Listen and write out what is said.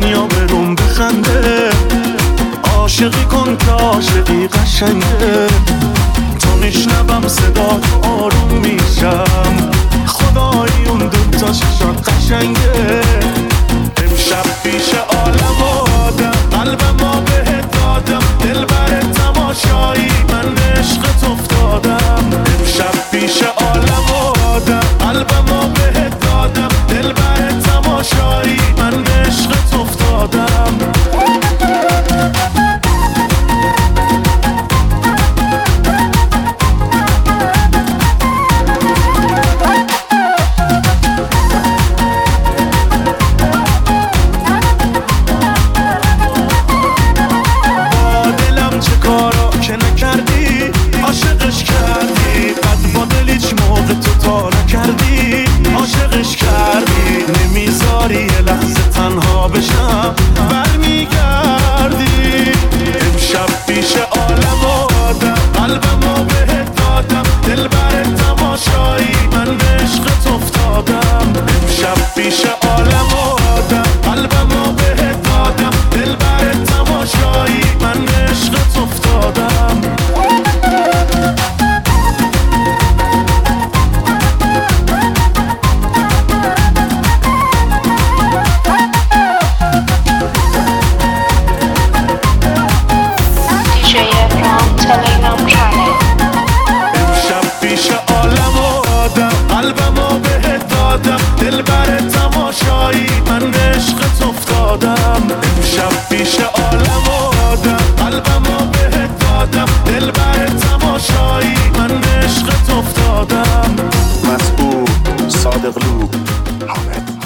دنیا برون بخنده. عاشقی کن که عاشقی قشنگه، تا میشنوم صدا تو آروم میشم. خدایی اون دوتا چشات قشنگه. امشب پیش عالم و آدم قلبمو بهت دادم، دلبر تماشایی من به عشقت افتادم. امشب پیش عالم و آدم قلبمو بهت دادم، دلبر تماشایی من به عشقت افتادم. عاشقش کردی قد با دل هیچ موقع تو تا نکردی. عاشقش کردی نمیذاری یه لحظه تنها بشم، برمیگردی. امشب پیش عالم و آدم قلبمو بهت دادم، دلبر تماشایی من به عشقت افتادم. امشب پیش عالم و آدم قلبمو بهت دادم، دلبر تماشایی من به عشقت افتادم. قلبمو بهت دادم، دلبر تماشایی من به عشقت افتادم. امشب پیش عالم و آدم قلبمو بهت دادم، دلبر تماشایی من به عشقت افتادم. مسئول صادقلو حامد.